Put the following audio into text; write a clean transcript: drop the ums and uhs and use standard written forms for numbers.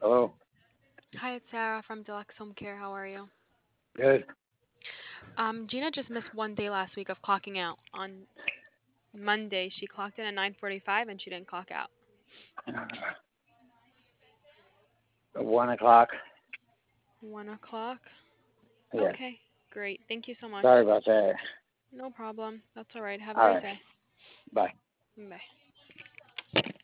Hello. Hi, it's Sarah from Deluxe Home Care. How are you? Good. Gina just missed one day last week of clocking out. On Monday, she clocked in at 9:45 and she didn't clock out. 1 o'clock. 1 o'clock? Yes. Okay, great. Thank you so Sorry much. about that. No problem. That's all right. Have a All great right. day. Bye. Bye.